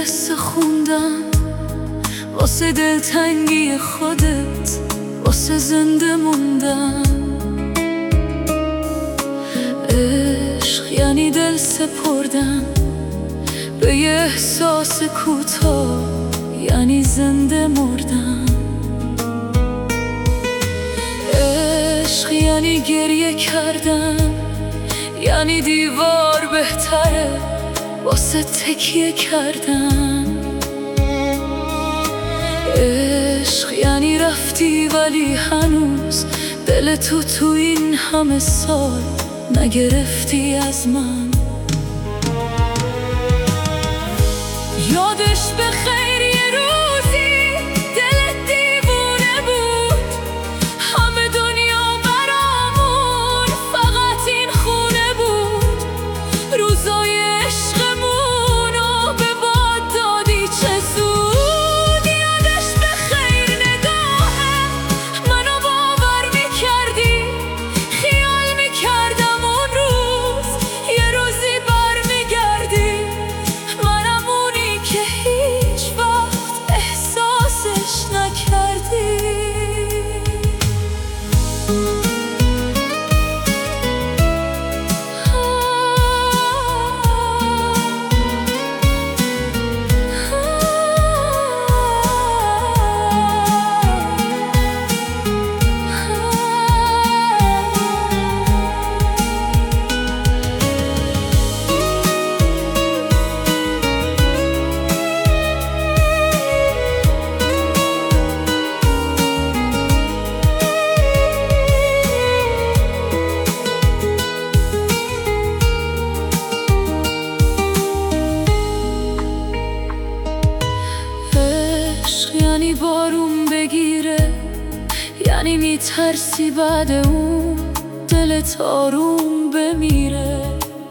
قصه خوندم واسه دلتنگی خودت، واسه زنده موندن. عشق یعنی دل سپردن به یه احساس کوتاه، یعنی زنده مردن. عشق یعنی گریه کردن، یعنی دیوار بهتره واسه تکیه کردن. عشق یعنی رفتی ولی هنوز دل تو این همه سال نگرفتی از من. یادش بخیر یه روزی دلت دیوونه بود، همه دنیا برامون فقط این خونه بود. روزای عشقمونو به باد دادی چه زود. یادش بخیر نگاهم منو باور میکردی، خیال میکردم اون روز یه روزی برمیگردی. منم اونی که هیچ وقت احساسش نکردی. یعنی بارون بگیره، یعنی میترسی بعد اون دلت آروم بمیره.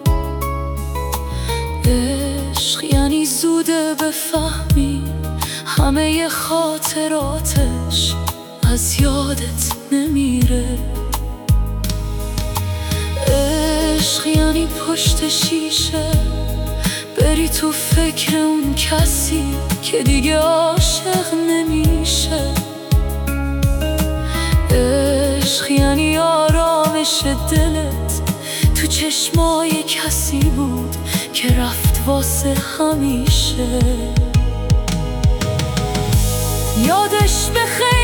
عشق یعنی زوده بفهمی همه خاطراتش از یادت نمیره. عشق یعنی پشت شیشه بری تو فکر اون کسی که دیگه عاشق نمیشه. عشق یعنی آرامش دلت تو چشمای کسی بود که رفت واسه همیشه. یادش بخیر